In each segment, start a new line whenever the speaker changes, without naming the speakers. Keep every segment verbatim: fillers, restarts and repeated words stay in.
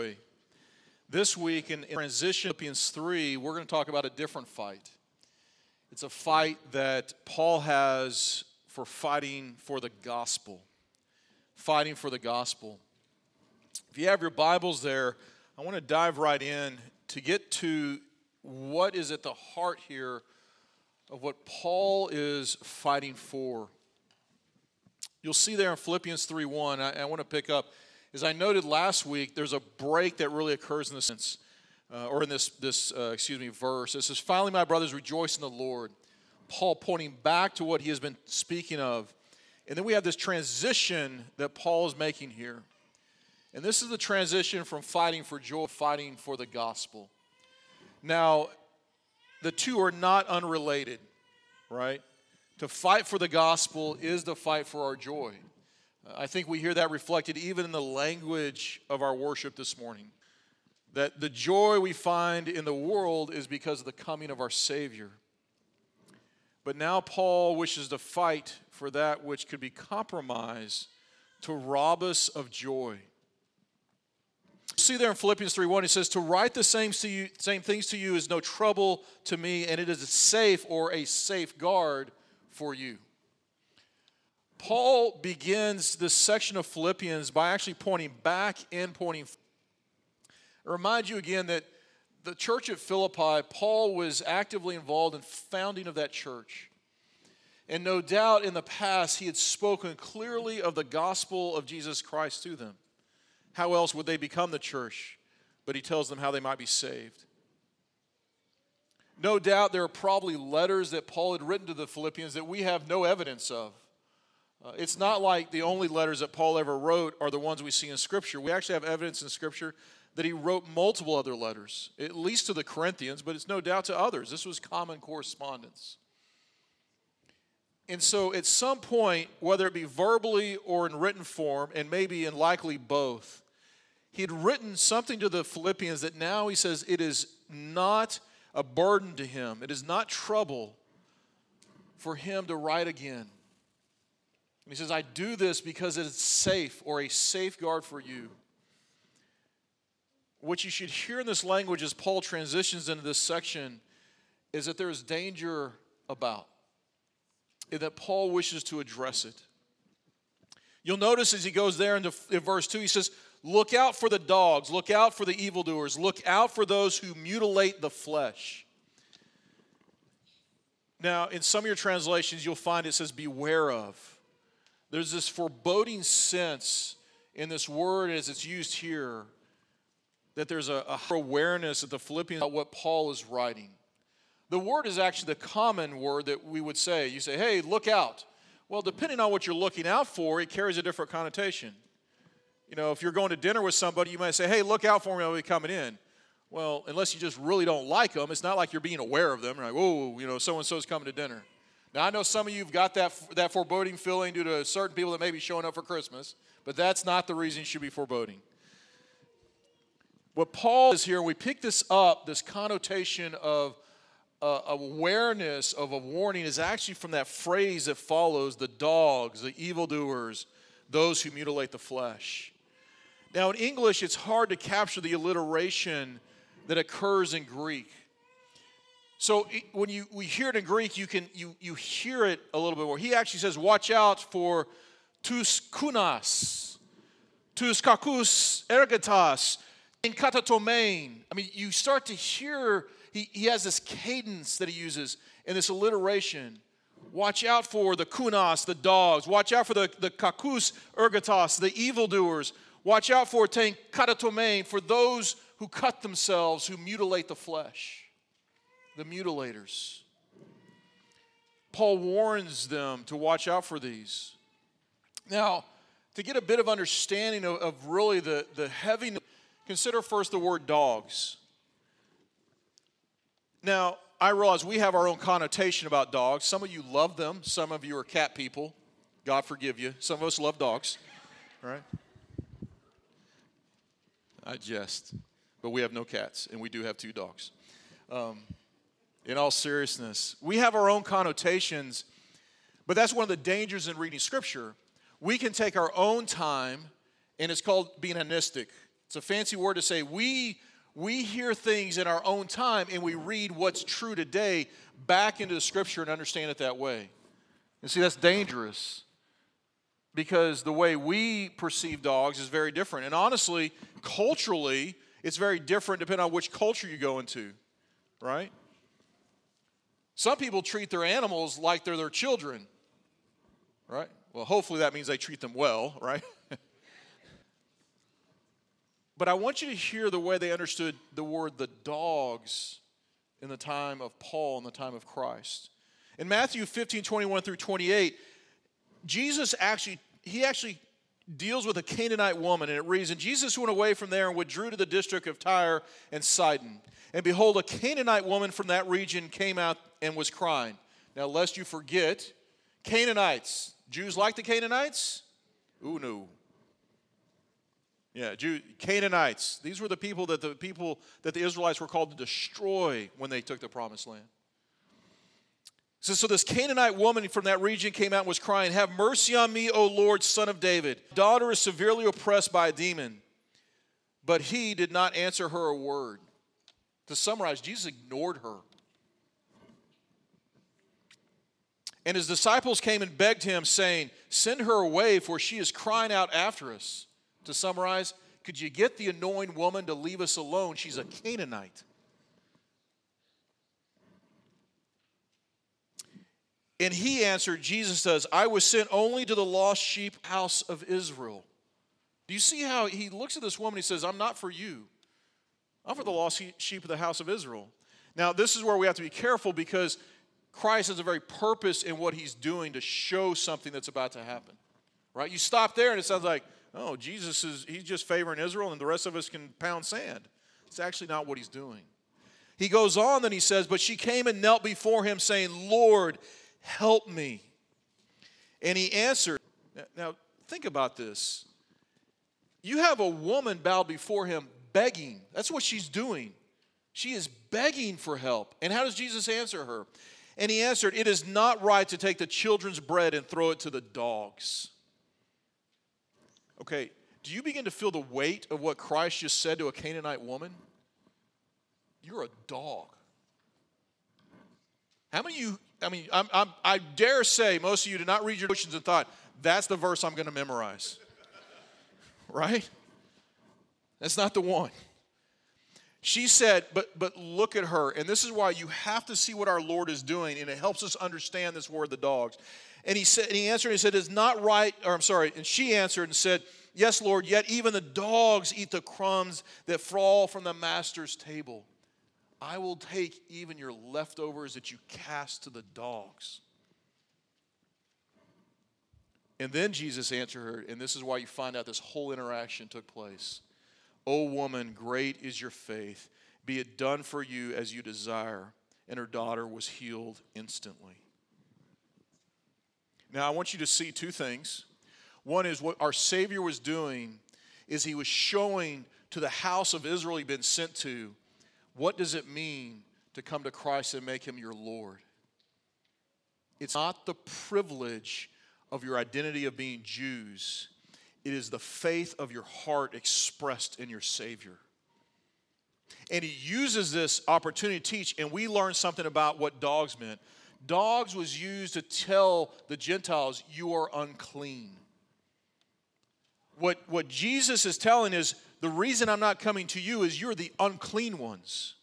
This week in, in transition Philippians three, we're going to talk about a different fight. It's a fight that Paul has for fighting for the gospel. Fighting for the gospel. If you have your Bibles there, I want to dive right in to get to what is at the heart here of what Paul is fighting for. You'll see there in Philippians three one, I, I want to pick up. As I noted last week, there's a break that really occurs in this sense, uh, or in this, this uh, excuse me, verse. It says, "Finally, my brothers, rejoice in the Lord." Paul pointing back to what he has been speaking of. And then we have this transition that Paul is making here. And this is the transition from fighting for joy, fighting for the gospel. Now, the two are not unrelated, right? To fight for the gospel is the fight for our joy. I think we hear that reflected even in the language of our worship this morning. That the joy we find in the world is because of the coming of our Savior. But now Paul wishes to fight for that which could be compromised to rob us of joy. See there in Philippians three one, it says, "To write the same, to you, same things to you is no trouble to me, and it is a safe or a safeguard for you." Paul begins this section of Philippians by actually pointing back and pointing forward. I remind you again that the church at Philippi, Paul was actively involved in founding of that church. And no doubt in the past he had spoken clearly of the gospel of Jesus Christ to them. How else would they become the church? But he tells them how they might be saved. No doubt there are probably letters that Paul had written to the Philippians that we have no evidence of. Uh, it's not like the only letters that Paul ever wrote are the ones we see in Scripture. We actually have evidence in Scripture that he wrote multiple other letters, at least to the Corinthians, but it's no doubt to others. This was common correspondence. And so at some point, whether it be verbally or in written form, and maybe and likely both, he had written something to the Philippians that now he says it is not a burden to him. It is not trouble for him to write again. And he says, "I do this because it is safe or a safeguard for you." What you should hear in this language as Paul transitions into this section is that there is danger about, and that Paul wishes to address it. You'll notice as he goes there into in verse two, he says, "Look out for the dogs, look out for the evildoers, look out for those who mutilate the flesh." Now, in some of your translations, you'll find it says, "beware of." There's this foreboding sense in this word as it's used here that there's a, a awareness that the Philippians about what Paul is writing. The word is actually the common word that we would say. You say, "Hey, look out." Well, depending on what you're looking out for, it carries a different connotation. You know, if you're going to dinner with somebody, you might say, "Hey, look out for me, I'll be coming in." Well, unless you just really don't like them, it's not like you're being aware of them. You're like, "Whoa, you know, so-and-so's coming to dinner." Now, I know some of you have got that, that foreboding feeling due to certain people that may be showing up for Christmas, but that's not the reason you should be foreboding. What Paul is here, we pick this up, this connotation of uh, awareness of a warning is actually from that phrase that follows, the dogs, the evildoers, those who mutilate the flesh. Now, in English, it's hard to capture the alliteration that occurs in Greek. So it, when you we hear it in Greek, you can you you hear it a little bit more. He actually says, "Watch out for tous kunas, tous kakus ergatas, in katatomain." I mean, you start to hear, he, he has this cadence that he uses in this alliteration. Watch out for the kunas, the dogs. Watch out for the, the kakus ergatas, the evildoers. Watch out for ten katatomain, for those who cut themselves, who mutilate the flesh. The mutilators. Paul warns them to watch out for these. Now, to get a bit of understanding of, of really the, the heaviness, consider first the word dogs. Now, I realize we have our own connotation about dogs. Some of you love them. Some of you are cat people. God forgive you. Some of us love dogs. Right? I jest. But we have no cats, and we do have two dogs. Um, in all seriousness, we have our own connotations, but that's one of the dangers in reading Scripture. We can take our own time, and it's called being anistic. It's a fancy word to say we, we hear things in our own time and we read what's true today back into the Scripture and understand it that way. And see, that's dangerous because the way we perceive dogs is very different. And honestly, culturally, it's very different depending on which culture you go into, right? Some people treat their animals like they're their children, right? Well, hopefully that means they treat them well, right? But I want you to hear the way they understood the word the dogs in the time of Paul, in the time of Christ. In Matthew fifteen, twenty-one through twenty-eight, Jesus actually, he actually deals with a Canaanite woman, and it reads, "And Jesus went away from there and withdrew to the district of Tyre and Sidon. And behold, a Canaanite woman from that region came out and was crying." Now, lest you forget, Canaanites, Jews like the Canaanites? Ooh, no. Yeah, Jew, Canaanites. These were the people that the people that the Israelites were called to destroy when they took the promised land. So, so this Canaanite woman from that region came out and was crying, "Have mercy on me, O Lord, Son of David. Daughter is severely oppressed by a demon." But he did not answer her a word. To summarize, Jesus ignored her. And his disciples came and begged him, saying, "Send her away, for she is crying out after us." To summarize, could you get the annoying woman to leave us alone? She's a Canaanite. And he answered, Jesus does, "I was sent only to the lost sheep house of Israel." Do you see how he looks at this woman? He says, "I'm not for you. I'm for the lost sheep of the house of Israel." Now, this is where we have to be careful because Christ has a very purpose in what he's doing to show something that's about to happen. Right? You stop there and it sounds like, oh, Jesus is, he's just favoring Israel and the rest of us can pound sand. It's actually not what he's doing. He goes on, then he says, "But she came and knelt before him, saying, Lord, help me." And he answered. Now, think about this. You have a woman bowed before him begging. That's what she's doing. She is begging for help. And how does Jesus answer her? And he answered, "It is not right to take the children's bread and throw it to the dogs." Okay, do you begin to feel the weight of what Christ just said to a Canaanite woman? You're a dog. How many of you, I mean, I'm, I'm, I dare say most of you did not read your devotions and thought, that's the verse I'm going to memorize. Right? That's not the one. She said, but but look at her. And this is why you have to see what our Lord is doing, and it helps us understand this word, the dogs. And he said, and he answered, and he said, "It's not right," or I'm sorry, and she answered and said, "Yes, Lord, yet even the dogs eat the crumbs that fall from the master's table. I will take even your leftovers that you cast to the dogs." And then Jesus answered her, and this is why you find out this whole interaction took place. "O woman, great is your faith. Be it done for you as you desire." And her daughter was healed instantly. Now, I want you to see two things. One is what our Savior was doing is he was showing to the house of Israel he'd been sent to, what does it mean to come to Christ and make him your Lord? It's not the privilege of your identity of being Jews. It is the faith of your heart expressed in your Savior. And he uses this opportunity to teach, and we learn something about what dogs meant. Dogs was used to tell the Gentiles, you are unclean. What, what Jesus is telling is, the reason I'm not coming to you is you're the unclean ones.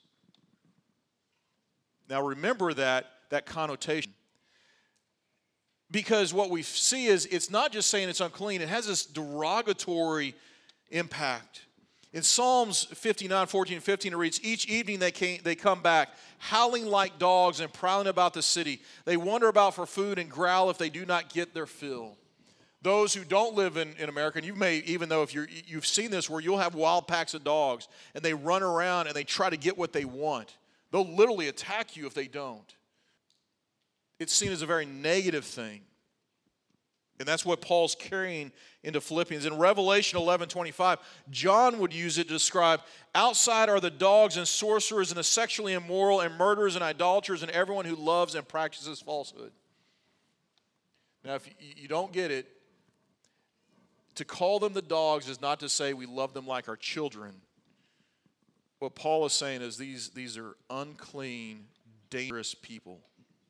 Now remember that, that connotation. Because what we see is, it's not just saying it's unclean, it has this derogatory impact. In Psalms fifty-nine, fourteen, and fifteen, it reads, "Each evening they, came, they come back, howling like dogs and prowling about the city. They wander about for food and growl if they do not get their fill." Those who don't live in, in America, and you may, even though if you're, you've seen this, where you'll have wild packs of dogs, and they run around and they try to get what they want. They'll literally attack you if they don't. It's seen as a very negative thing. And that's what Paul's carrying into Philippians. In Revelation eleven twenty-five, John would use it to describe, outside are the dogs and sorcerers and the sexually immoral and murderers and idolaters and everyone who loves and practices falsehood. Now, if you don't get it, To call them the dogs is not to say we love them like our children. What Paul is saying is these, these are unclean, dangerous people.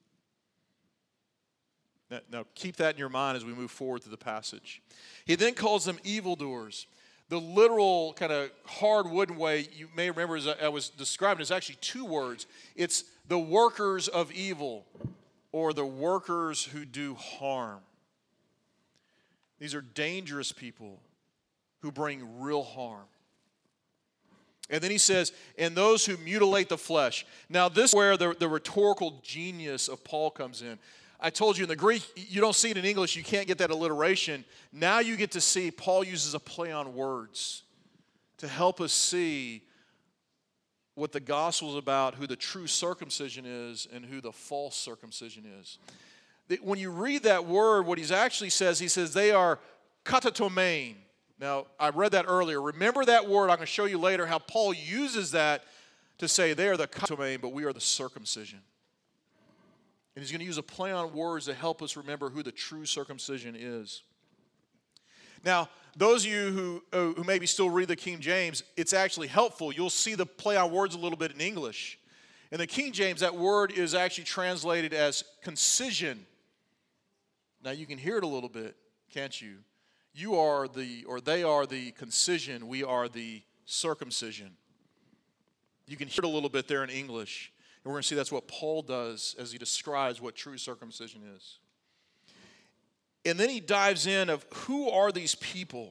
Now, now, keep that in your mind as we move forward through the passage. He then calls them evildoers. The literal kind of hard wooden way you may remember as I was describing is actually two words. It's the workers of evil or the workers who do harm. These are dangerous people who bring real harm. And then he says, and those who mutilate the flesh. Now this is where the, the rhetorical genius of Paul comes in. I told you in the Greek, you don't see it in English, you can't get that alliteration. Now you get to see Paul uses a play on words to help us see what the gospel is about, who the true circumcision is, and who the false circumcision is. When you read that word, what he actually says, he says they are katatomein. Now, I read that earlier. Remember that word. I'm going to show you later how Paul uses that to say they are the katatomein, but we are the circumcision. And he's going to use a play on words to help us remember who the true circumcision is. Now, those of you who, who maybe still read the King James, it's actually helpful. You'll see the play on words a little bit in English. In the King James, that word is actually translated as concision. Now, you can hear it a little bit, can't you? You are the, or they are the concision. We are the circumcision. You can hear it a little bit there in English. And we're going to see that's what Paul does as he describes what true circumcision is. And then he dives in of who are these people.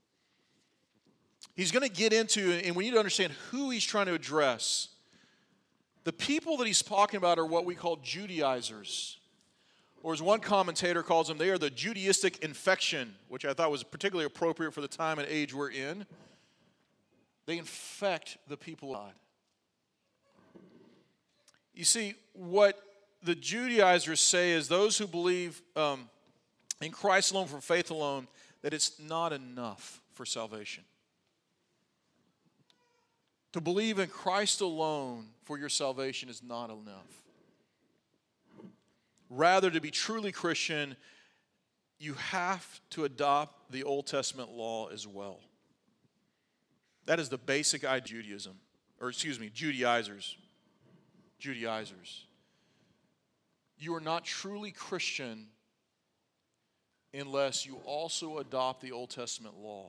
He's going to get into, and we need to understand who he's trying to address. The people that he's talking about are what we call Judaizers. Or as one commentator calls them, they are the Judaistic infection, which I thought was particularly appropriate for the time and age we're in. They infect the people of God. You see, what the Judaizers say is those who believe um, in Christ alone, for faith alone, that it's not enough for salvation. To believe in Christ alone for your salvation is not enough. Rather, to be truly Christian, you have to adopt the Old Testament law as well. That is the basic idea of Judaism, or excuse me, Judaizers. Judaizers. You are not truly Christian unless you also adopt the Old Testament law.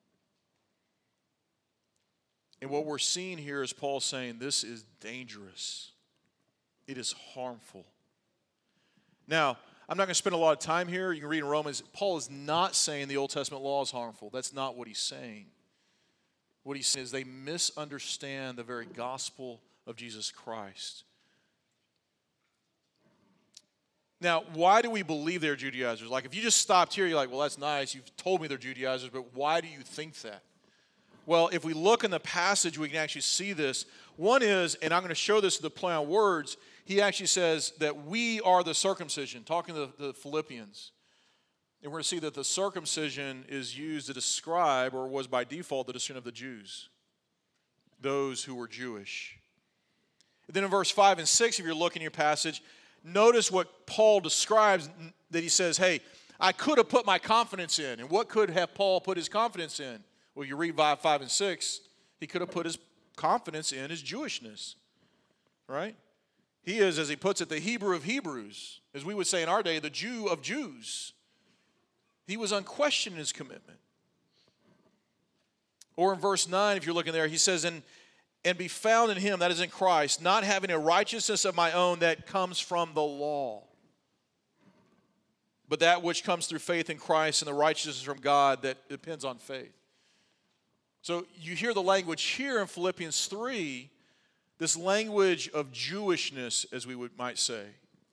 And what we're seeing here is Paul saying this is dangerous. It is harmful. Now, I'm not going to spend a lot of time here. You can read in Romans. Paul is not saying the Old Testament law is harmful. That's not what he's saying. What he's saying is they misunderstand the very gospel of Jesus Christ. Now, why do we believe they're Judaizers? Like, if you just stopped here, you're like, well, that's nice. You've told me they're Judaizers, but why do you think that? Well, if we look in the passage, we can actually see this. One is, and I'm going to show this to the play on words, he actually says that we are the circumcision, talking to the Philippians. And we're going to see that the circumcision is used to describe, or was by default, the descendant of the Jews, those who were Jewish. And then in verse five and six, if you're looking at your passage, notice what Paul describes, that he says, hey, I could have put my confidence in. And what could have Paul put his confidence in? Well, you read five and six, he could have put his confidence in his Jewishness, right? He is, as he puts it, the Hebrew of Hebrews. As we would say in our day, the Jew of Jews. He was unquestioned in his commitment. Or in verse nine, if you're looking there, he says, and, and be found in him, that is in Christ, not having a righteousness of my own that comes from the law, but that which comes through faith in Christ and the righteousness from God that depends on faith. So you hear the language here in Philippians three, this language of Jewishness, as we would, might say.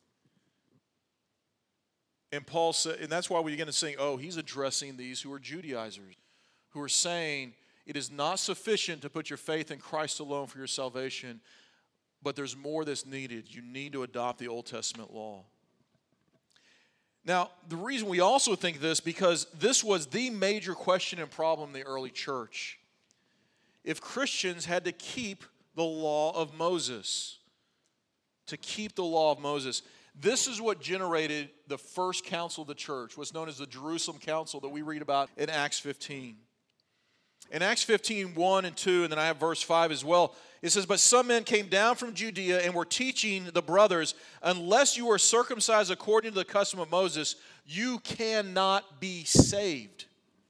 And Paul said, and that's why we begin to sing, oh, he's addressing these who are Judaizers, who are saying it is not sufficient to put your faith in Christ alone for your salvation, but there's more that's needed. You need to adopt the Old Testament law. Now, the reason we also think this, because this was the major question and problem in the early church. If Christians had to keep the law of Moses, to keep the law of Moses, This is what generated the first council of the church, what's known as the Jerusalem Council that we read about in Acts fifteen. In Acts fifteen, one and two, and then I have verse five as well, it says, "But some men came down from Judea and were teaching the brothers, unless you are circumcised according to the custom of Moses, you cannot be saved."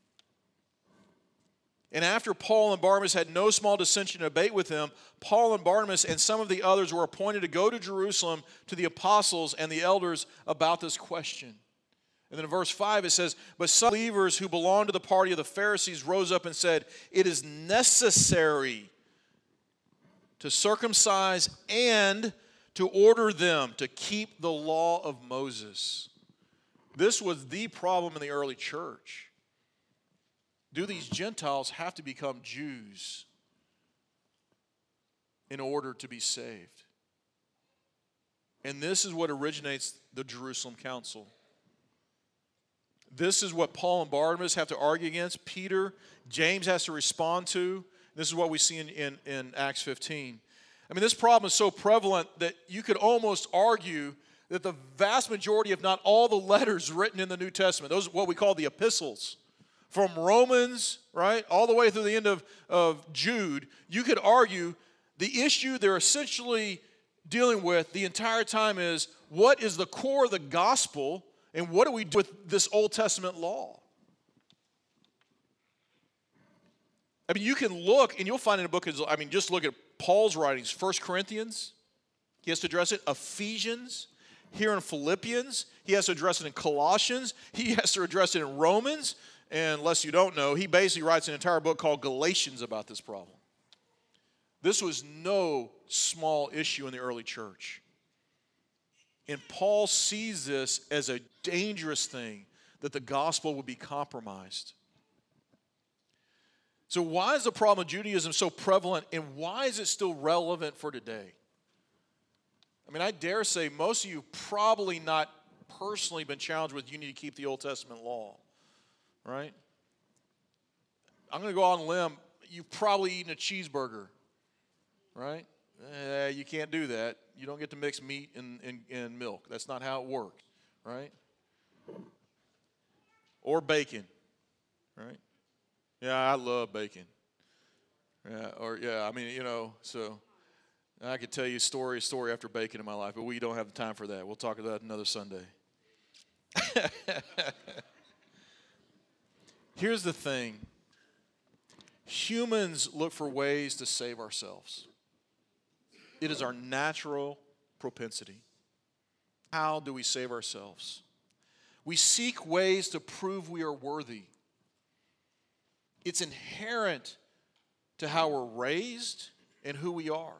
And after Paul and Barnabas had no small dissension and debate with them, Paul and Barnabas and some of the others were appointed to go to Jerusalem to the apostles and the elders about this question. And then in verse five it says, "But some believers who belonged to the party of the Pharisees rose up and said, 'It is necessary to circumcise and to order them to keep the law of Moses.'" This was the problem in the early church. Do these Gentiles have to become Jews in order to be saved? And this is what originates the Jerusalem Council. This is what Paul and Barnabas have to argue against. Peter, James has to respond to. This is what we see in, in, in Acts fifteen. I mean, this problem is so prevalent that you could almost argue that the vast majority, if not all the letters written in the New Testament, those are what we call the epistles, from Romans, right, all the way through the end of, of Jude, you could argue the issue they're essentially dealing with the entire time is, what is the core of the gospel and what do we do with this Old Testament law? I mean, you can look and you'll find in a book, I mean, just look at Paul's writings. First Corinthians, he has to address it. Ephesians, here in Philippians, he has to address it in Colossians, he has to address it in Romans. And unless you don't know, he basically writes an entire book called Galatians about this problem. This was no small issue in the early church. And Paul sees this as a dangerous thing, that the gospel would be compromised. So why is the problem of Judaism so prevalent, and why is it still relevant for today? I mean, I dare say most of you probably not personally been challenged with you need to keep the Old Testament law. Right? I'm going to go out on a limb. You've probably eaten a cheeseburger. Right? Eh, you can't do that. You don't get to mix meat and, and, and milk. That's not how it works. Right? Or bacon. Right? Yeah, I love bacon. Yeah, or yeah, I mean, you know, so I could tell you story, story after bacon in my life, but we don't have the time for that. We'll talk about that another Sunday. Here's the thing. Humans look for ways to save ourselves. It is our natural propensity. How do we save ourselves? We seek ways to prove we are worthy. It's inherent to how we're raised and who we are.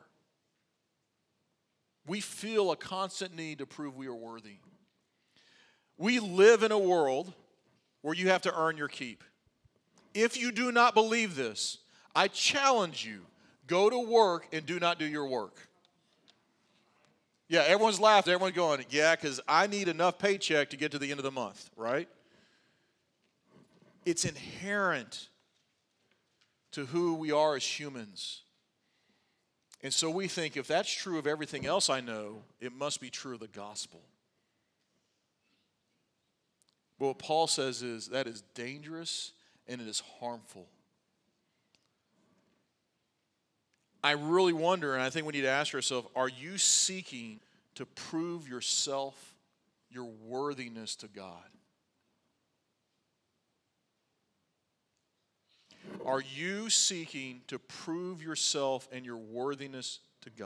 We feel a constant need to prove we are worthy. We live in a world where you have to earn your keep. If you do not believe this, I challenge you, go to work and do not do your work. Yeah, everyone's laughing. Everyone's going, yeah, because I need enough paycheck to get to the end of the month, right? It's inherent to who we are as humans. And so we think if that's true of everything else I know, it must be true of the gospel. But what Paul says is that is dangerous and it is harmful. I really wonder, and I think we need to ask ourselves, are you seeking to prove yourself, your worthiness to God? Are you seeking to prove yourself and your worthiness to God?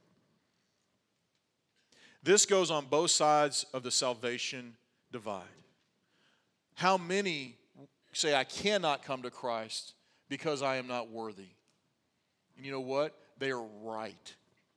This goes on both sides of the salvation divide. How many say, I cannot come to Christ because I am not worthy? And you know what? They are right.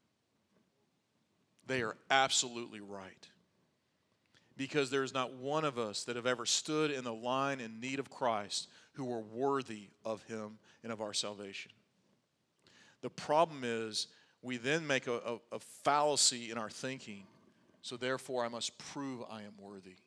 They are absolutely right. Because there is not one of us that have ever stood in the line in need of Christ who were worthy of him and of our salvation. The problem is we then make a, a, a fallacy in our thinking, so therefore I must prove I am worthy.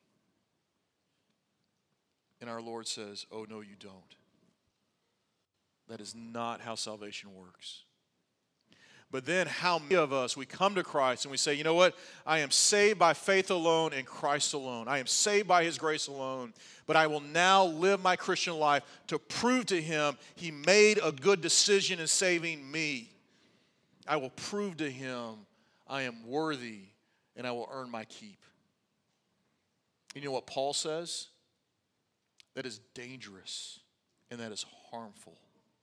And our Lord says, oh, no, you don't. That is not how salvation works. But then how many of us, we come to Christ and we say, you know what? I am saved by faith alone in Christ alone. I am saved by His grace alone. But I will now live my Christian life to prove to Him He made a good decision in saving me. I will prove to Him I am worthy and I will earn my keep. You know what Paul says? That is dangerous and that is harmful.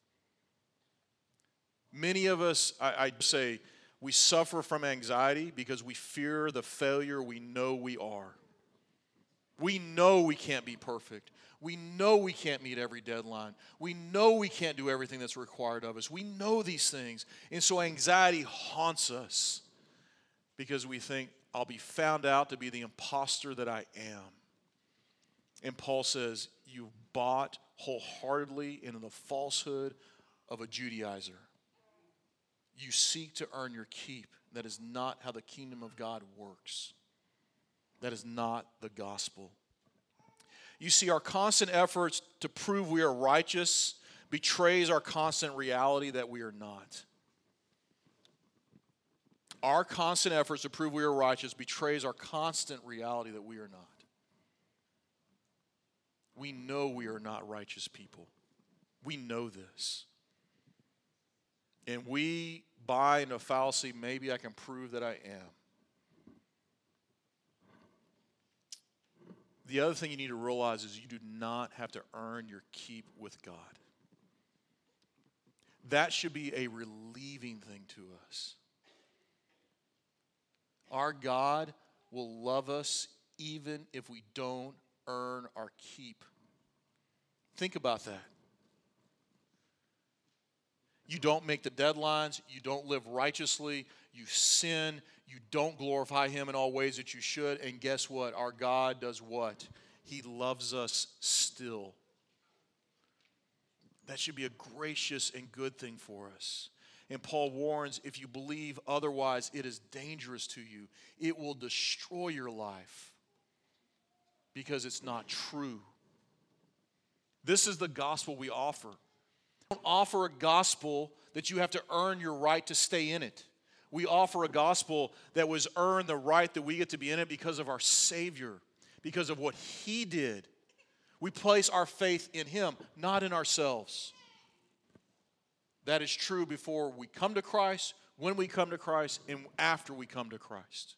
Many of us, I, I say, we suffer from anxiety because we fear the failure we know we are. We know we can't be perfect. We know we can't meet every deadline. We know we can't do everything that's required of us. We know these things. And so anxiety haunts us because we think, I'll be found out to be the imposter that I am. And Paul says, you bought wholeheartedly into the falsehood of a Judaizer. You seek to earn your keep. That is not how the kingdom of God works. That is not the gospel. You see, our constant efforts to prove we are righteous betrays our constant reality that we are not. Our constant efforts to prove we are righteous betrays our constant reality that we are not. We know we are not righteous people. We know this. And we buy into a fallacy, maybe I can prove that I am. The other thing you need to realize is you do not have to earn your keep with God. That should be a relieving thing to us. Our God will love us even if we don't earn our keep. Think about that. You don't make the deadlines. You don't live righteously. You sin. You don't glorify Him in all ways that you should. And guess what? Our God does what? He loves us still. That should be a gracious and good thing for us. And Paul warns, if you believe otherwise, it is dangerous to you. It will destroy your life because it's not true. This is the gospel we offer. We don't offer a gospel that you have to earn your right to stay in it. We offer a gospel that was earned the right that we get to be in it because of our Savior, because of what He did. We place our faith in Him, not in ourselves. That is true before we come to Christ, when we come to Christ, and after we come to Christ.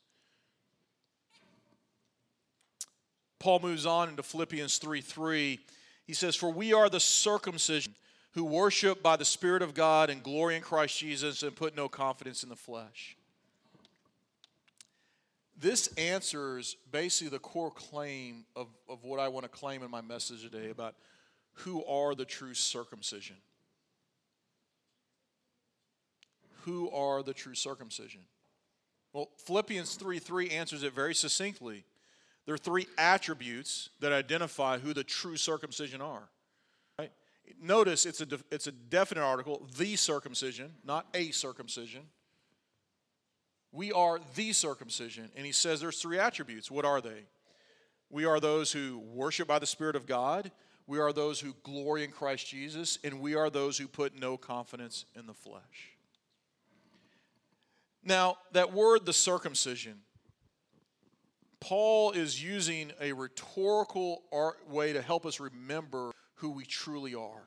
Paul moves on into Philippians three three. He says, for we are the circumcision who worship by the Spirit of God and glory in Christ Jesus and put no confidence in the flesh. This answers basically the core claim of, of what I want to claim in my message today about who are the true circumcision. Who are the true circumcision? Well, Philippians three three answers it very succinctly. There are three attributes that identify who the true circumcision are. Right? Notice it's a, de- it's a definite article, the circumcision, not a circumcision. We are the circumcision. And he says there's three attributes. What are they? We are those who worship by the Spirit of God. We are those who glory in Christ Jesus. And we are those who put no confidence in the flesh. Now, that word, the circumcision, Paul is using a rhetorical art way to help us remember who we truly are.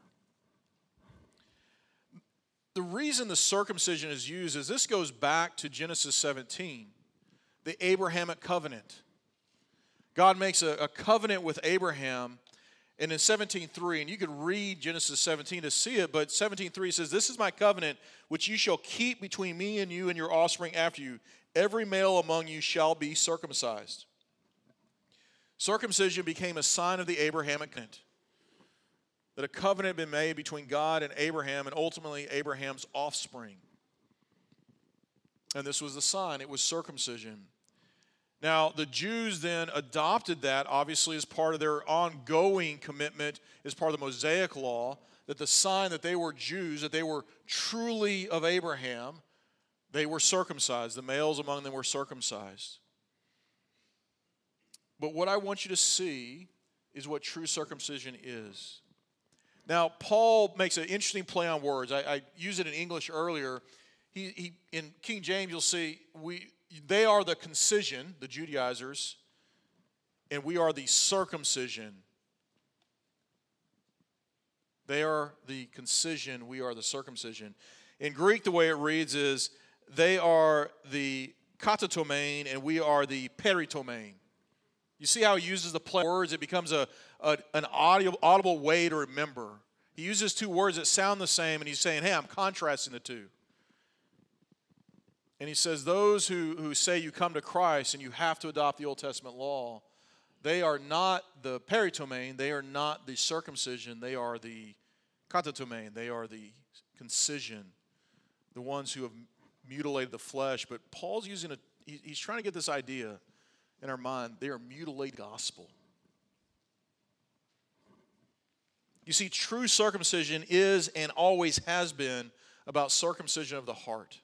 The reason the circumcision is used is this goes back to Genesis seventeen, the Abrahamic covenant. God makes a, a covenant with Abraham, and in seventeen three, and you could read Genesis seventeen to see it, but seventeen three says, this is my covenant which you shall keep between me and you and your offspring after you. Every male among you shall be circumcised. Circumcision became a sign of the Abrahamic covenant. That a covenant had been made between God and Abraham and ultimately Abraham's offspring. And this was the sign. It was circumcision. Now, the Jews then adopted that, obviously, as part of their ongoing commitment, as part of the Mosaic law, that the sign that they were Jews, that they were truly of Abraham, they were circumcised. The males among them were circumcised. But what I want you to see is what true circumcision is. Now, Paul makes an interesting play on words. I, I used it in English earlier. He, he in King James, you'll see we they are the concision, the Judaizers, and we are the circumcision. They are the concision, we are the circumcision. In Greek, the way it reads is, they are the katatomain, and we are the peritomain. You see how he uses the play words? It becomes a, a an audible, audible way to remember. He uses two words that sound the same, and he's saying, hey, I'm contrasting the two. And he says, those who, who say you come to Christ and you have to adopt the Old Testament law, they are not the peritomain, they are not the circumcision, they are the katatomain, they are the concision, the ones who have mutilated the flesh. But Paul's using a, he's trying to get this idea in our mind. They are mutilated gospel. You see, true circumcision is and always has been about circumcision of the heart.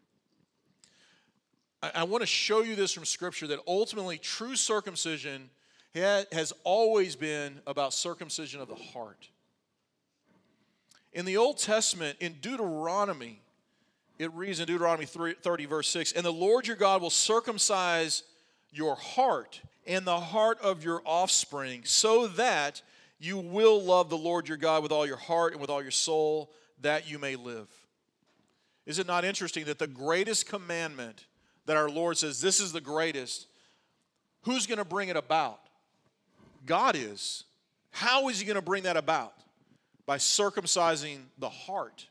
I, I want to show you this from Scripture, that ultimately true circumcision ha- has always been about circumcision of the heart. In the Old Testament, in Deuteronomy, it reads in Deuteronomy thirty, verse six, and the Lord your God will circumcise your heart and the heart of your offspring, so that you will love the Lord your God with all your heart and with all your soul, that you may live. Is it not interesting that the greatest commandment that our Lord says, this is the greatest, who's going to bring it about? God is. How is he going to bring that about? By circumcising the heart.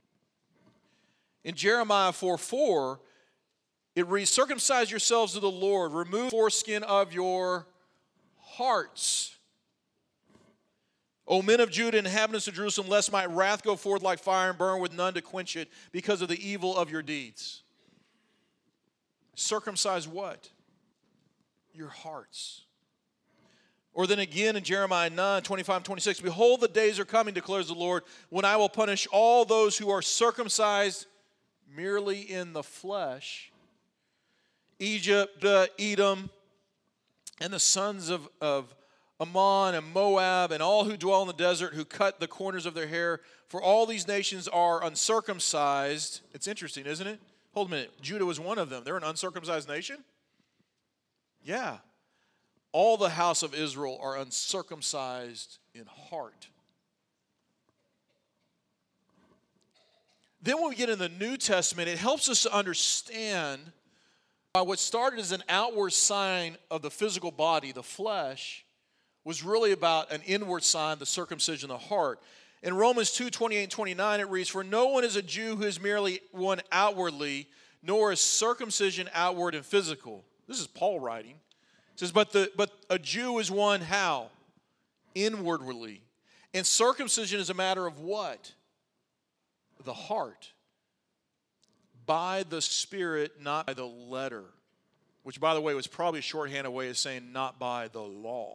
In Jeremiah four four, it reads, circumcise yourselves to the Lord, remove the foreskin of your hearts. O men of Judah, inhabitants of Jerusalem, lest my wrath go forth like fire and burn with none to quench it because of the evil of your deeds. Circumcise what? Your hearts. Or then again in Jeremiah nine, twenty-five, twenty-six, behold, the days are coming, declares the Lord, when I will punish all those who are circumcised merely in the flesh. Egypt, uh, Edom, and the sons of, of Ammon and Moab, and all who dwell in the desert, who cut the corners of their hair. For all these nations are uncircumcised. It's interesting, isn't it? Hold a minute. Judah was one of them. They're an uncircumcised nation? Yeah. All the house of Israel are uncircumcised in heart. Then when we get in the New Testament, it helps us to understand why what started as an outward sign of the physical body, the flesh, was really about an inward sign, the circumcision of the heart. In Romans two, twenty-eight and twenty-nine, it reads, for no one is a Jew who is merely one outwardly, nor is circumcision outward and physical. This is Paul writing. It says, but, the, but a Jew is one how? Inwardly. And circumcision is a matter of what? The heart. By the Spirit, not by the letter. Which, by the way, was probably a shorthanded way of saying not by the law.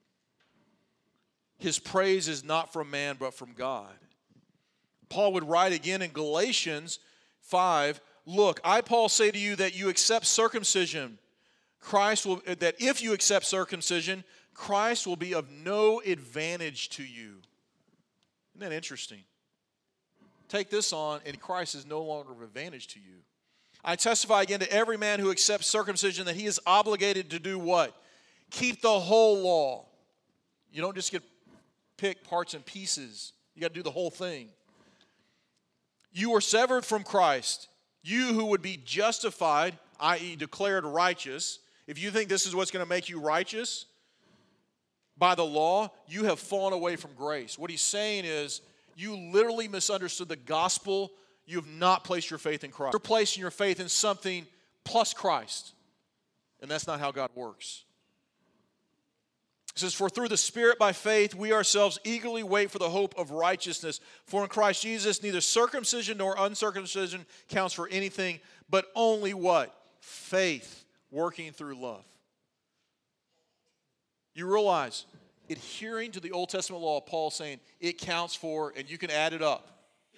His praise is not from man, but from God. Paul would write again in Galatians five, look, I, Paul, say to you that you accept circumcision. Christ will, that if you accept circumcision, Christ will be of no advantage to you. Isn't that interesting? Take this on, and Christ is no longer of advantage to you. I testify again to every man who accepts circumcision that he is obligated to do what? Keep the whole law. You don't just get pick parts and pieces. You got to do the whole thing. You are severed from Christ. You who would be justified, that is declared righteous. If you think this is what's going to make you righteous by the law, you have fallen away from grace. What he's saying is, you literally misunderstood the gospel. You have not placed your faith in Christ. You're placing your faith in something plus Christ. And that's not how God works. It says, for through the Spirit by faith, we ourselves eagerly wait for the hope of righteousness. For in Christ Jesus, neither circumcision nor uncircumcision counts for anything, but only what? Faith working through love. You realize, adhering to the Old Testament law, Paul saying it counts for, and you can add it up.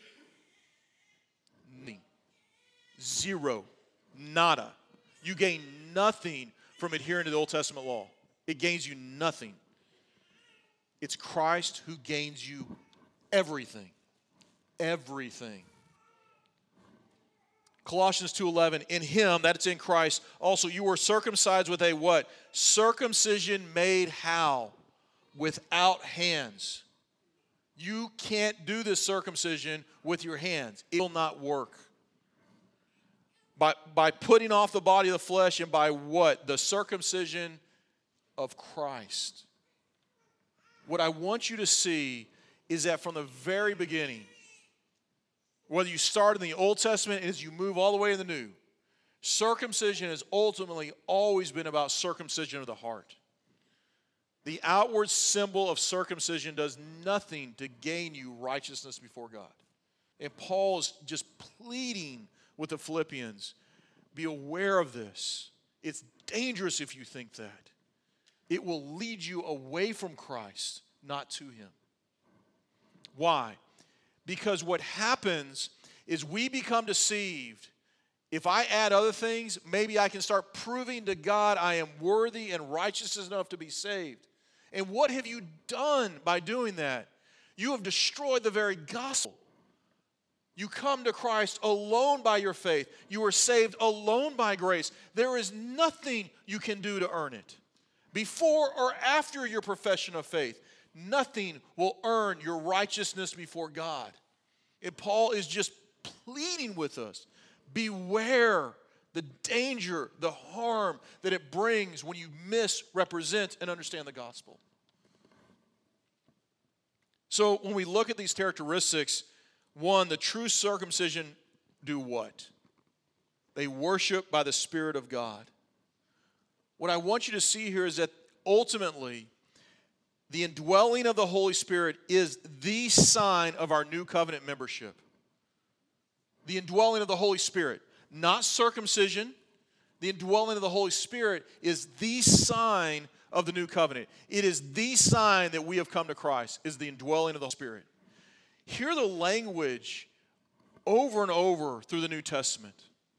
Zero. Nada. You gain nothing from adhering to the Old Testament law. It gains you nothing. It's Christ who gains you everything. Everything. Colossians two eleven, in him, that's in Christ, also you were circumcised with a what? Circumcision made how? Without hands. You can't do this circumcision with your hands. It will not work. By, by putting off the body of the flesh and by what? The circumcision of Christ. What I want you to see is that from the very beginning, whether you start in the Old Testament and as you move all the way to the New, circumcision has ultimately always been about circumcision of the heart. The outward symbol of circumcision does nothing to gain you righteousness before God. And Paul is just pleading with the Philippians, be aware of this. It's dangerous if you think that. It will lead you away from Christ, not to him. Why? Because what happens is we become deceived. If I add other things, maybe I can start proving to God I am worthy and righteous enough to be saved. And what have you done by doing that? You have destroyed the very gospel. You come to Christ alone by your faith. You are saved alone by grace. There is nothing you can do to earn it. Before or after your profession of faith, nothing will earn your righteousness before God. And Paul is just pleading with us. Beware the danger, the harm that it brings when you misrepresent and understand the gospel. So when we look at these characteristics, one, the true circumcision do what? They worship by the Spirit of God. What I want you to see here is that ultimately, the indwelling of the Holy Spirit is the sign of our new covenant membership. The indwelling of the Holy Spirit, not circumcision. The indwelling of the Holy Spirit is the sign of the new covenant. It is the sign that we have come to Christ, is the indwelling of the Holy Spirit. Hear the language over and over through the New Testament.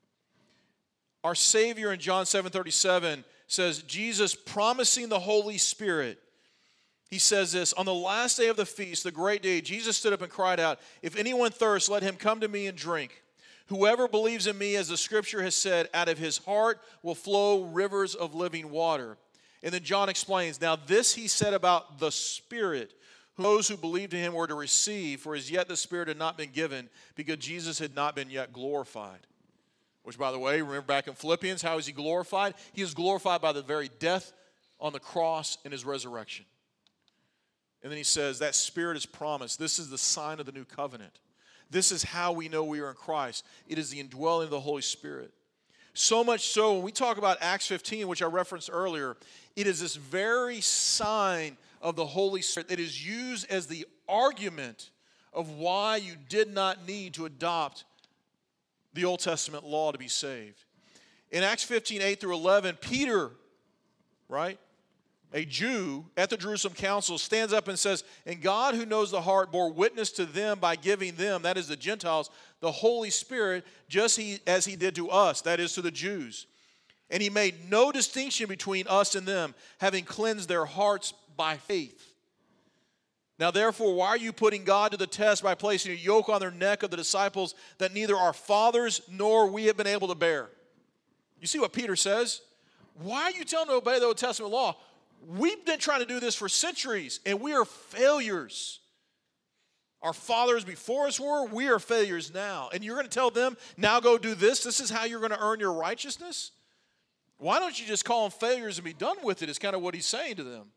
Our Savior in John seven thirty-seven says, Jesus promising the Holy Spirit. He says this, on the last day of the feast, the great day, Jesus stood up and cried out, if anyone thirsts, let him come to me and drink. Whoever believes in me, as the scripture has said, out of his heart will flow rivers of living water. And then John explains, now this he said about the Spirit, who those who believed in him were to receive, for as yet the Spirit had not been given, because Jesus had not been yet glorified. Which, by the way, remember back in Philippians, how is he glorified? He is glorified by the very death on the cross and his resurrection. And then he says, that Spirit is promised. This is the sign of the new covenant. This is how we know we are in Christ. It is the indwelling of the Holy Spirit. So much so, when we talk about Acts fifteen, which I referenced earlier, it is this very sign of the Holy Spirit that is used as the argument of why you did not need to adopt the Old Testament law to be saved. In Acts fifteen, eight through eleven, Peter, right, a Jew at the Jerusalem council, stands up and says, and God who knows the heart bore witness to them by giving them, that is the Gentiles, the Holy Spirit, just he, as he did to us, that is to the Jews. And he made no distinction between us and them, having cleansed their hearts by faith. Now therefore, why are you putting God to the test by placing a yoke on their neck of the disciples that neither our fathers nor we have been able to bear? You see what Peter says? Why are you telling them to obey the Old Testament law? We've been trying to do this for centuries, and we are failures. Our fathers before us were, we are failures now. And you're going to tell them, now go do this? This is how you're going to earn your righteousness? Why don't you just call them failures and be done with it, is kind of what he's saying to them.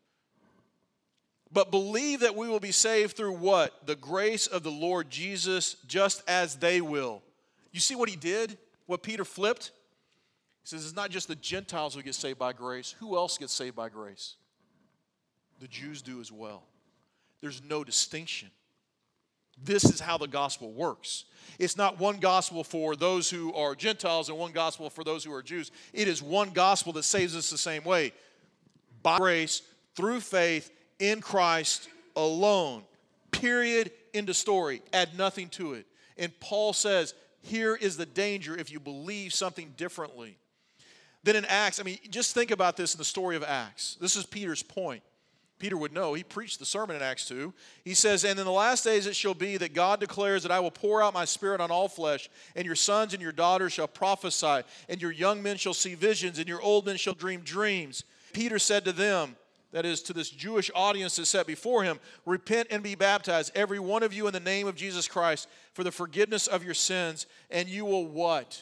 But believe that we will be saved through what? The grace of the Lord Jesus, just as they will. You see what he did? What Peter flipped? He says it's not just the Gentiles who get saved by grace. Who else gets saved by grace? The Jews do as well. There's no distinction. This is how the gospel works. It's not one gospel for those who are Gentiles and one gospel for those who are Jews. It is one gospel that saves us the same way. By grace, through faith, in Christ alone. Period. End of story. Add nothing to it. And Paul says, here is the danger if you believe something differently. Then in Acts, I mean, just think about this in the story of Acts. This is Peter's point. Peter would know. He preached the sermon in Acts two. He says, and in the last days it shall be that God declares that I will pour out my Spirit on all flesh, and your sons and your daughters shall prophesy, and your young men shall see visions, and your old men shall dream dreams. Peter said to them, that is to this Jewish audience that sat before him, repent and be baptized, every one of you in the name of Jesus Christ, for the forgiveness of your sins, and you will what?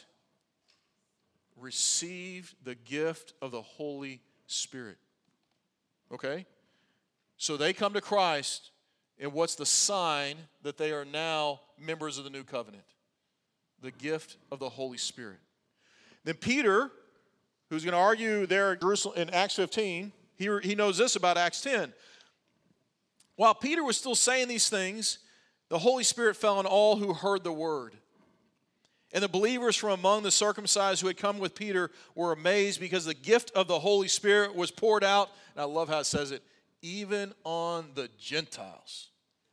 Receive the gift of the Holy Spirit. Okay? So they come to Christ, and what's the sign that they are now members of the new covenant? The gift of the Holy Spirit. Then Peter, who's going to argue there in Jerusalem in Acts fifteen, he, he knows this about Acts ten. While Peter was still saying these things, the Holy Spirit fell on all who heard the word. And the believers from among the circumcised who had come with Peter were amazed because the gift of the Holy Spirit was poured out. And I love how it says it, even on the Gentiles.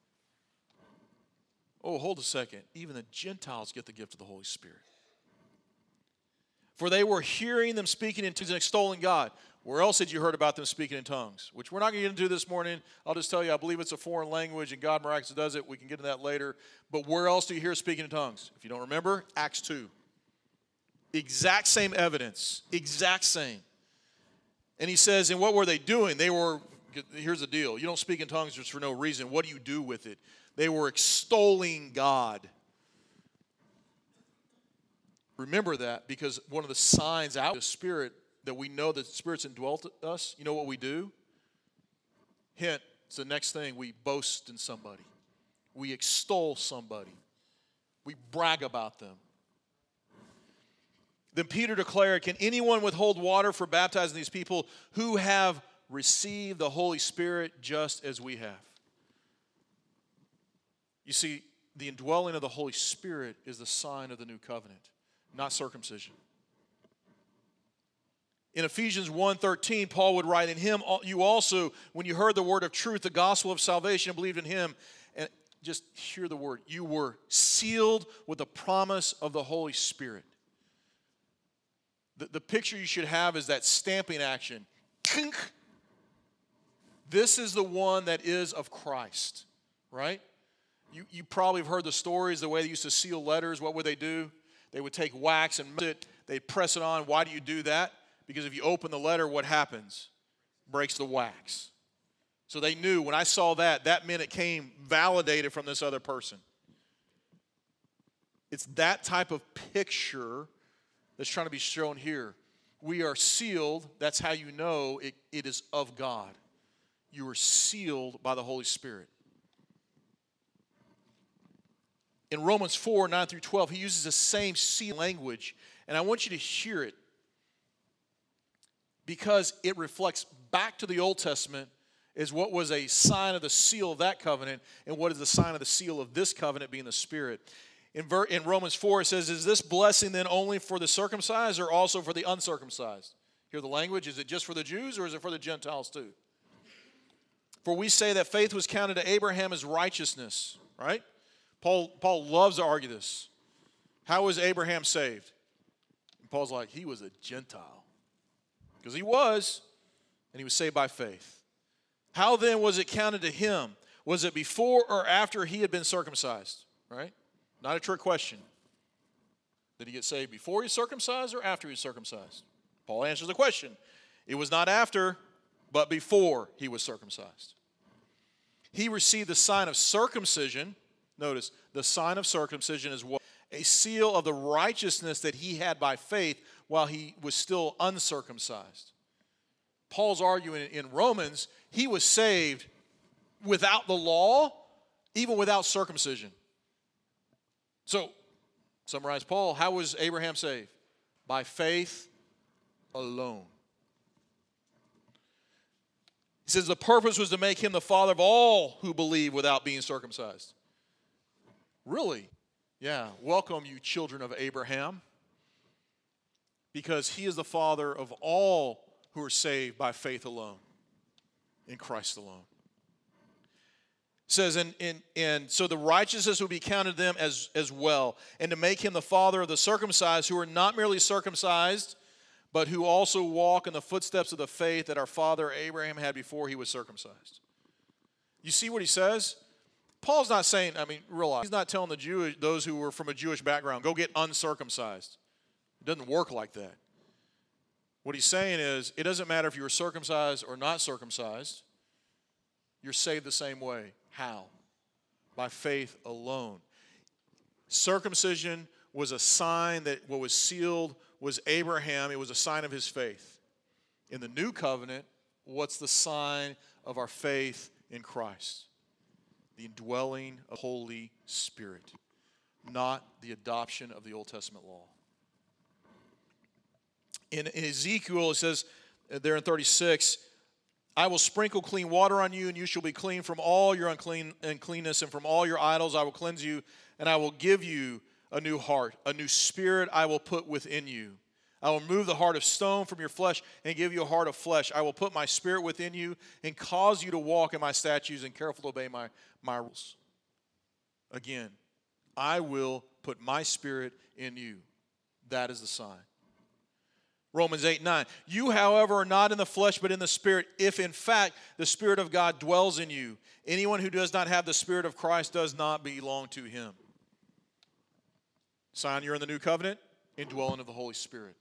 Oh, hold a second. Even the Gentiles get the gift of the Holy Spirit. For they were hearing them speaking in tongues and extolling God. Where else had you heard about them speaking in tongues? Which we're not going to get into this morning. I'll just tell you, I believe it's a foreign language and God miraculously does it. We can get into that later. But where else do you hear speaking in tongues? If you don't remember, Acts two. Exact same evidence. Exact same. And he says, and what were they doing? They were, here's the deal. You don't speak in tongues just for no reason. What do you do with it? They were extolling God. Remember that, because one of the signs out of the Spirit that we know that the Spirit's indwelt us, you know what we do? Hint, it's the next thing. We boast in somebody. We extol somebody. We brag about them. Then Peter declared, can anyone withhold water for baptizing these people who have received the Holy Spirit just as we have? You see, the indwelling of the Holy Spirit is the sign of the new covenant, not circumcision. In Ephesians one thirteen, Paul would write, in him you also, when you heard the word of truth, the gospel of salvation, and believed in him, and just hear the word, you were sealed with the promise of the Holy Spirit. The, the picture you should have is that stamping action. This is the one that is of Christ, right? You, you probably have heard the stories, the way they used to seal letters. What would they do? They would take wax and melt it. They'd press it on. Why do you do that? Because if you open the letter, what happens? Breaks the wax. So they knew when I saw that, that meant it came validated from this other person. It's that type of picture that's trying to be shown here. We are sealed. That's how you know it, it is of God. You are sealed by the Holy Spirit. In Romans four, nine through twelve, he uses the same seal language. And I want you to hear it because it reflects back to the Old Testament as what was a sign of the seal of that covenant and what is the sign of the seal of this covenant being the Spirit. In, ver- in Romans four, it says, is this blessing then only for the circumcised or also for the uncircumcised? Hear the language. Is it just for the Jews or is it for the Gentiles too? For we say that faith was counted to Abraham as righteousness, right? Paul, Paul loves to argue this. How was Abraham saved? And Paul's like, he was a Gentile. Because he was, and he was saved by faith. How then was it counted to him? Was it before or after he had been circumcised? Right? Not a trick question. Did he get saved before he was circumcised or after he was circumcised? Paul answers the question. It was not after, but before he was circumcised. He received the sign of circumcision. Notice, the sign of circumcision is what? A seal of the righteousness that he had by faith while he was still uncircumcised. Paul's arguing in Romans, he was saved without the law, even without circumcision. So, summarize Paul, how was Abraham saved? By faith alone. He says the purpose was to make him the father of all who believe without being circumcised. Really? Yeah. Welcome, you children of Abraham. Because he is the father of all who are saved by faith alone, in Christ alone. It says, and, and, and so the righteousness will be counted to them as, as well, and to make him the father of the circumcised who are not merely circumcised, but who also walk in the footsteps of the faith that our father Abraham had before he was circumcised. You see what he says? Paul's not saying, I mean, realize, he's not telling the Jewish, those who were from a Jewish background, go get uncircumcised. It doesn't work like that. What he's saying is, it doesn't matter if you were circumcised or not circumcised, you're saved the same way. How? By faith alone. Circumcision was a sign that what was sealed was Abraham. It was a sign of his faith. In the new covenant, what's the sign of our faith in Christ? The indwelling of the Holy Spirit, not the adoption of the Old Testament law. In, in Ezekiel, it says there in thirty-six, I will sprinkle clean water on you, and you shall be clean from all your unclean uncleanness, and from all your idols I will cleanse you, and I will give you a new heart, a new spirit I will put within you. I will remove the heart of stone from your flesh and give you a heart of flesh. I will put my spirit within you and cause you to walk in my statutes and careful to obey my, my rules. Again, I will put my spirit in you. That is the sign. Romans eight nine. You, however, are not in the flesh, but in the Spirit, if in fact the Spirit of God dwells in you. Anyone who does not have the Spirit of Christ does not belong to him. Sign you're in the new covenant, indwelling of the Holy Spirit.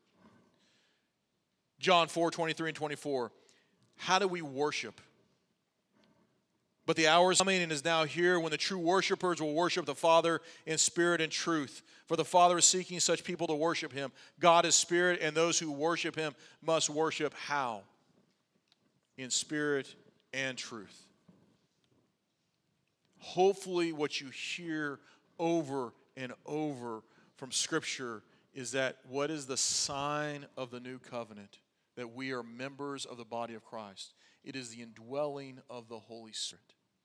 John four twenty-three and twenty-four. How do we worship? But the hour is coming and is now here when the true worshipers will worship the Father in spirit and truth. For the Father is seeking such people to worship him. God is spirit, and those who worship him must worship how? In spirit and truth. Hopefully what you hear over and over from Scripture is that what is the sign of the new covenant? That we are members of the body of Christ. It is the indwelling of the Holy Spirit.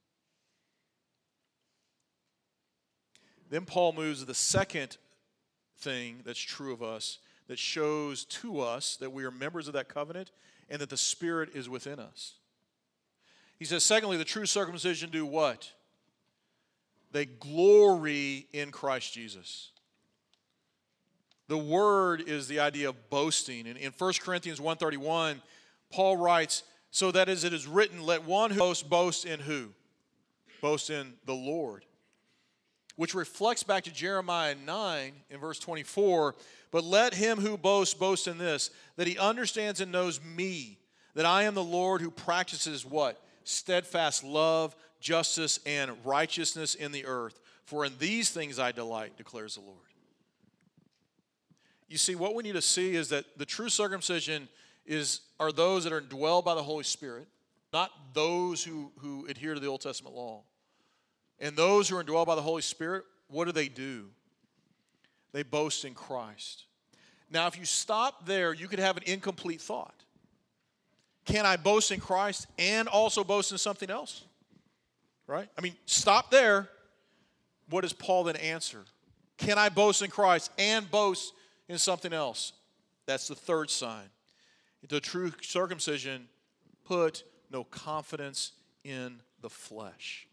Then Paul moves to the second thing that's true of us, that shows to us that we are members of that covenant and that the Spirit is within us. He says, secondly, the true circumcision do what? They glory in Christ Jesus. The word is the idea of boasting. And in First Corinthians one thirty-one, Paul writes, so that as it is written, let one who boasts boast in who? Boast in the Lord. Which reflects back to Jeremiah nine in verse twenty-four. But let him who boasts boast in this, that he understands and knows me, that I am the Lord who practices what? Steadfast love, justice, and righteousness in the earth. For in these things I delight, declares the Lord. You see, what we need to see is that the true circumcision is are those that are indwelled by the Holy Spirit, not those who, who adhere to the Old Testament law. And those who are indwelled by the Holy Spirit, what do they do? They boast in Christ. Now, if you stop there, you could have an incomplete thought. Can I boast in Christ and also boast in something else? Right? I mean, stop there. What does Paul then answer? Can I boast in Christ and boast in something else? That's the third sign. The true circumcision, put no confidence in the flesh.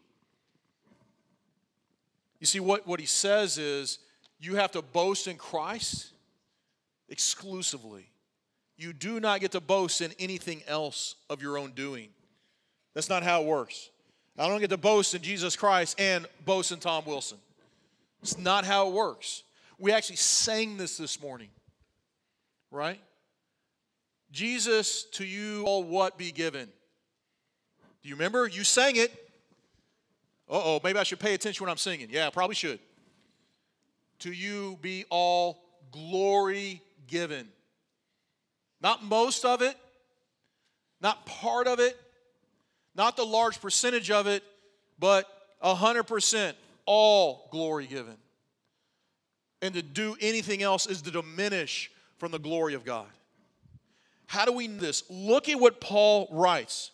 You see, what, what he says is, you have to boast in Christ exclusively. You do not get to boast in anything else of your own doing. That's not how it works. I don't get to boast in Jesus Christ and boast in Tom Wilson. It's not how it works. We actually sang this this morning, right? Jesus, to you all what be given? Do you remember? You sang it. Uh-oh, maybe I should pay attention when I'm singing. Yeah, I probably should. To you be all glory given. Not most of it, not part of it, not the large percentage of it, but one hundred percent all glory given. And to do anything else is to diminish from the glory of God. How do we know this? Look at what Paul writes.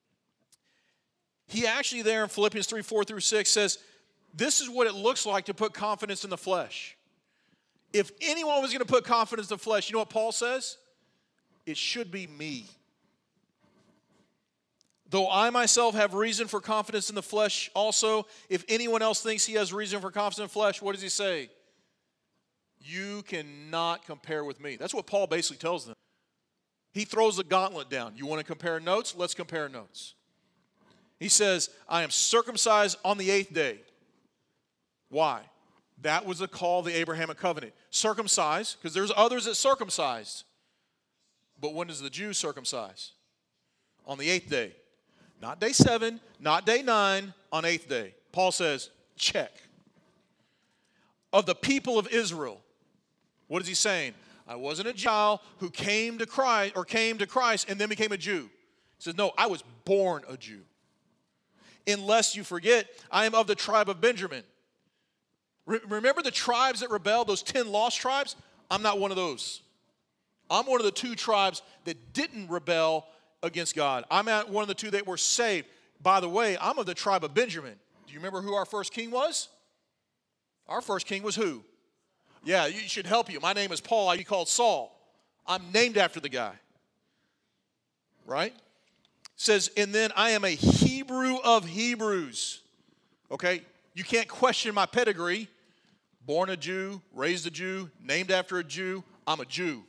He actually there in Philippians three, four through six says, this is what it looks like to put confidence in the flesh. If anyone was going to put confidence in the flesh, you know what Paul says? It should be me. Though I myself have reason for confidence in the flesh also, if anyone else thinks he has reason for confidence in the flesh, what does he say? You cannot compare with me. That's what Paul basically tells them. He throws the gauntlet down. You want to compare notes? Let's compare notes. He says, I am circumcised on the eighth day. Why? That was the call of the Abrahamic covenant. Circumcised, because there's others that circumcised. But when does the Jew circumcise? On the eighth day. Not day seven, not day nine, on eighth day. Paul says, check. Of the people of Israel, what is he saying? I wasn't a child who came to Christ or came to Christ and then became a Jew. He says, no, I was born a Jew. Unless you forget, I am of the tribe of Benjamin. Re- remember the tribes that rebelled, those ten lost tribes? I'm not one of those. I'm one of the two tribes that didn't rebel against God. I'm at one of the two that were saved. By the way, I'm of the tribe of Benjamin. Do you remember who our first king was? Our first king was who? Yeah, you should help you. My name is Paul. I be called Saul. I'm named after the guy. Right? It says, and then I am a Hebrew of Hebrews. Okay? You can't question my pedigree. Born a Jew, raised a Jew, named after a Jew. I'm a Jew.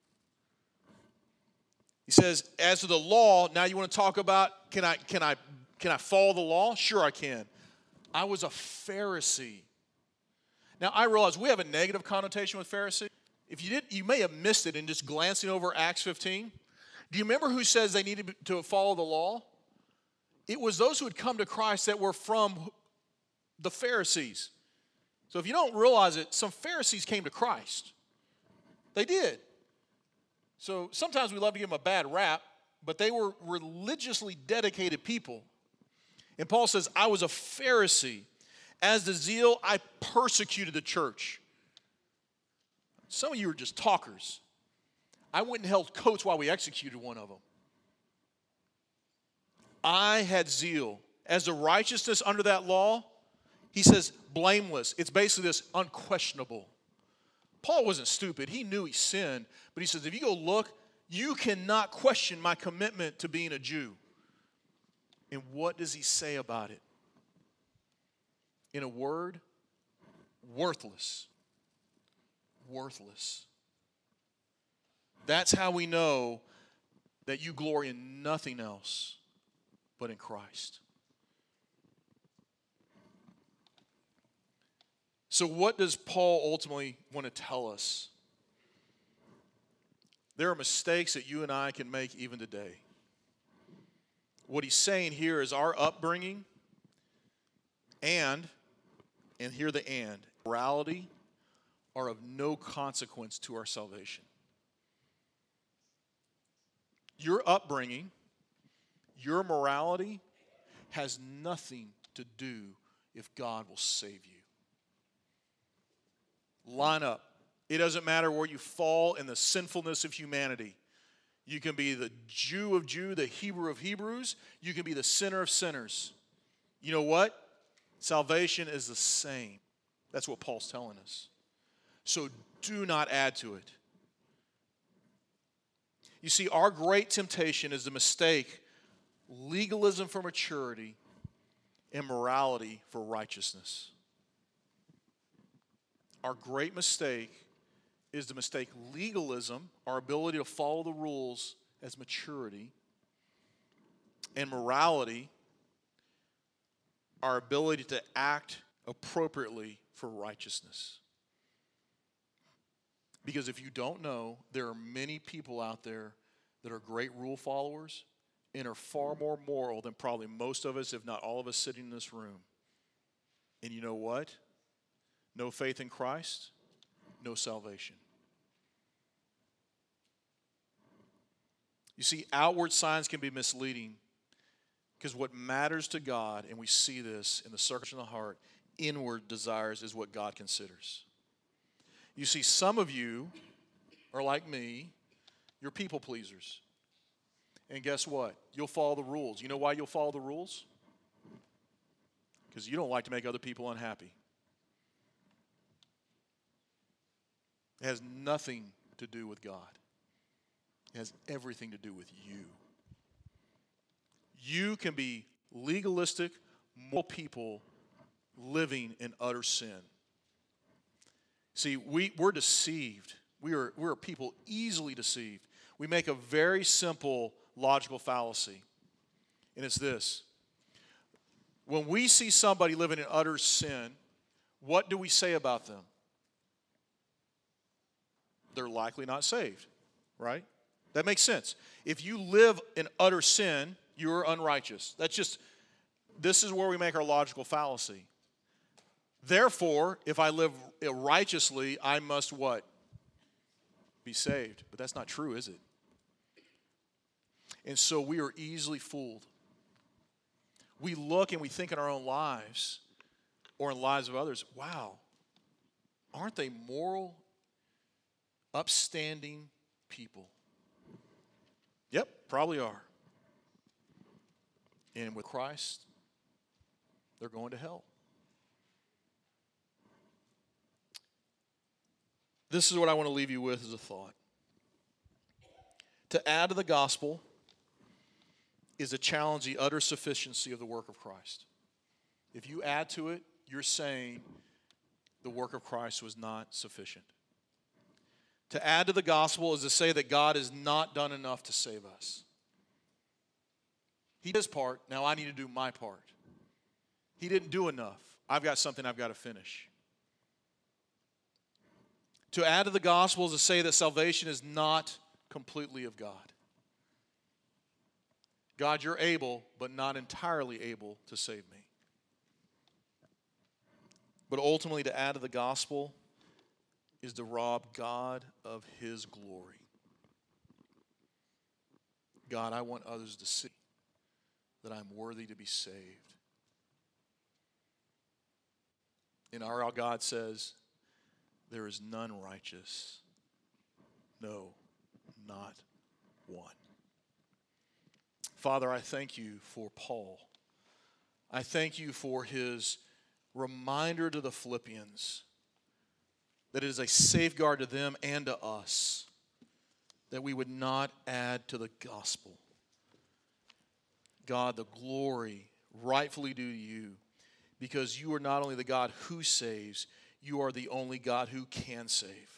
He says, as to the law, now you want to talk about, can I, can I, can I follow the law? Sure I can. I was a Pharisee. Now, I realize we have a negative connotation with Pharisee. If you did, you may have missed it in just glancing over Acts fifteen. Do you remember who says they needed to follow the law? It was those who had come to Christ that were from the Pharisees. So if you don't realize it, some Pharisees came to Christ. They did. So sometimes we love to give them a bad rap, but they were religiously dedicated people. And Paul says, I was a Pharisee. As the zeal, I persecuted the church. Some of you are just talkers. I went and held coats while we executed one of them. I had zeal. As the righteousness under that law, he says blameless. It's basically this unquestionable. Paul wasn't stupid. He knew he sinned. But he says, if you go look, you cannot question my commitment to being a Jew. And what does he say about it? In a word, worthless. Worthless. That's how we know that you glory in nothing else but in Christ. So what does Paul ultimately want to tell us? There are mistakes that you and I can make even today. What he's saying here is our upbringing and, and hear the and, morality are of no consequence to our salvation. Your upbringing, your morality has nothing to do if God will save you. Line up. It doesn't matter where you fall in the sinfulness of humanity. You can be the Jew of Jew, the Hebrew of Hebrews. You can be the sinner of sinners. You know what? Salvation is the same. That's what Paul's telling us. So do not add to it. You see, our great temptation is to mistake legalism for maturity and morality for righteousness. Our great mistake is to mistake legalism, our ability to follow the rules, as maturity, and morality, our ability to act appropriately for righteousness. Because if you don't know, there are many people out there that are great rule followers and are far more moral than probably most of us, if not all of us sitting in this room. And you know what? No faith in Christ, no salvation. You see, outward signs can be misleading because what matters to God, and we see this in the circumcision of the heart, inward desires is what God considers. You see, some of you are like me, you're people pleasers. And guess what? You'll follow the rules. You know why you'll follow the rules? Because you don't like to make other people unhappy. It has nothing to do with God. It has everything to do with you. You can be legalistic, moral people living in utter sin. See, we, we're deceived. We are, we're people easily deceived. we make a very simple logical fallacy, and it's this. When we see somebody living in utter sin, what do we say about them? They're likely not saved, right? That makes sense. If you live in utter sin, you're unrighteous. That's just, this is where we make our logical fallacy. Therefore, if I live righteously, I must what? Be saved. But that's not true, is it? And so we are easily fooled. We look and we think in our own lives or in the lives of others, wow, aren't they moral, upstanding people? Yep, probably are. And with Christ, they're going to hell. This is what I want to leave you with as a thought. To add to the gospel is to challenge the utter sufficiency of the work of Christ. If you add to it, you're saying the work of Christ was not sufficient. To add to the gospel is to say that God has not done enough to save us. He did his part, now I need to do my part. He didn't do enough. I've got something I've got to finish. To add to the gospel is to say that salvation is not completely of God. God, you're able, but not entirely able to save me. But ultimately, to add to the gospel is to rob God of his glory. God, I want others to see that I'm worthy to be saved. And our God says, there is none righteous. No, not one. Father, I thank you for Paul. I thank you for his reminder to the Philippians that it is a safeguard to them and to us that we would not add to the gospel. God, the glory rightfully due to you, because you are not only the God who saves, you are the only God who can save.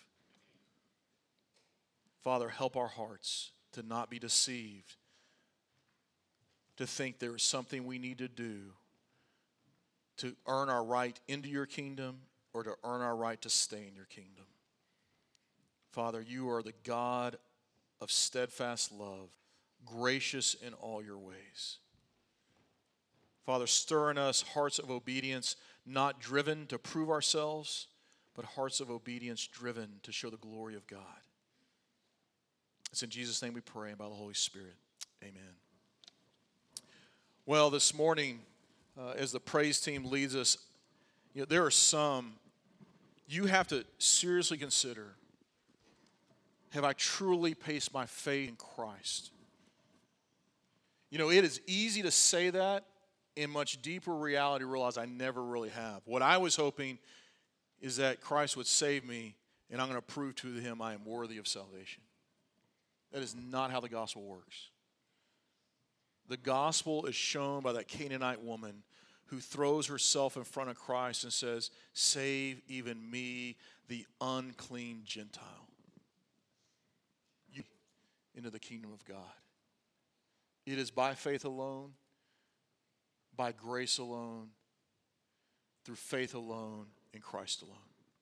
Father, help our hearts to not be deceived, to think there is something we need to do to earn our right into your kingdom or to earn our right to stay in your kingdom. Father, you are the God of steadfast love, gracious in all your ways. Father, stir in us hearts of obedience, not driven to prove ourselves, but hearts of obedience driven to show the glory of God. It's in Jesus' name we pray, and by the Holy Spirit. Amen. Well, this morning, uh, as the praise team leads us, you know, there are some you have to seriously consider, have I truly placed my faith in Christ? You know, it is easy to say that. In much deeper reality, realize I never really have. What I was hoping is that Christ would save me, and I'm going to prove to him I am worthy of salvation. That is not how the gospel works. The gospel is shown by that Canaanite woman who throws herself in front of Christ and says, save even me, the unclean Gentile, you into the kingdom of God. It is by faith alone, by grace alone, through faith alone, in Christ alone.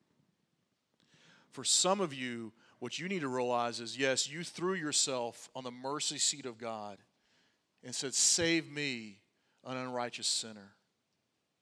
For some of you, what you need to realize is, yes, you threw yourself on the mercy seat of God and said, save me, an unrighteous sinner.